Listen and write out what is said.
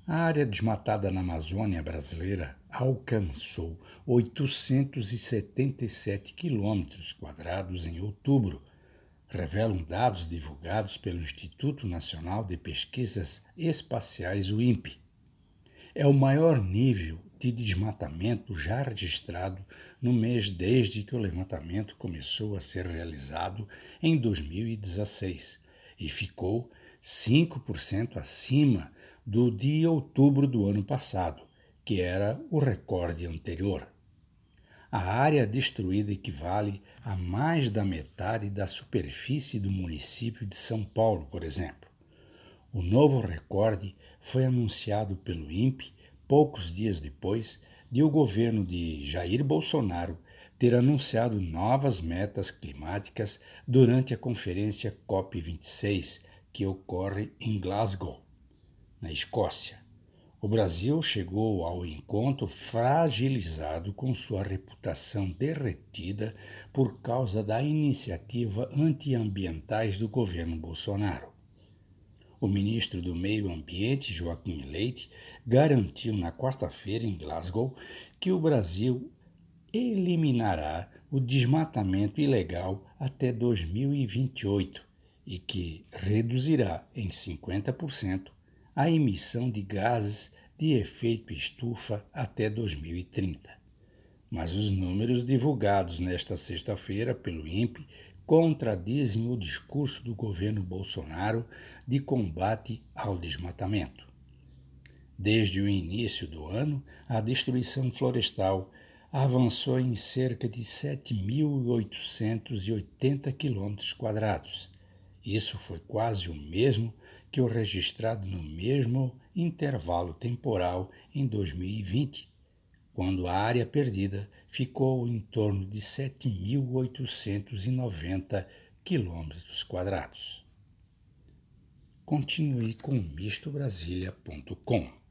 A área desmatada na Amazônia brasileira alcançou 877 quilômetros quadrados em outubro, revelam dados divulgados pelo Instituto Nacional de Pesquisas Espaciais, o INPE. É o maior nível de desmatamento já registrado no mês desde que o levantamento começou a ser realizado em 2016 e ficou 5% acima do de outubro do ano passado, que era o recorde anterior. A área destruída equivale a mais da metade da superfície do município de São Paulo, por exemplo. O novo recorde foi anunciado pelo INPE poucos dias depois de o governo de Jair Bolsonaro ter anunciado novas metas climáticas durante a conferência COP26, que ocorre em Glasgow, na Escócia. O Brasil chegou ao encontro fragilizado com sua reputação derretida por causa da iniciativa antiambientais do governo Bolsonaro. O ministro do Meio Ambiente, Joaquim Leite, garantiu na quarta-feira em Glasgow que o Brasil eliminará o desmatamento ilegal até 2028 e que reduzirá em 50% a emissão de gases de efeito estufa até 2030. Mas os números divulgados nesta sexta-feira pelo INPE contradizem o discurso do governo Bolsonaro de combate ao desmatamento. Desde o início do ano, a destruição florestal avançou em cerca de 7.880 quilômetros. Isso foi quase o mesmo que o registrado no mesmo intervalo temporal em 2020, quando a área perdida ficou em torno de 7.890 quilômetros. Continue com mistobrasilia.com.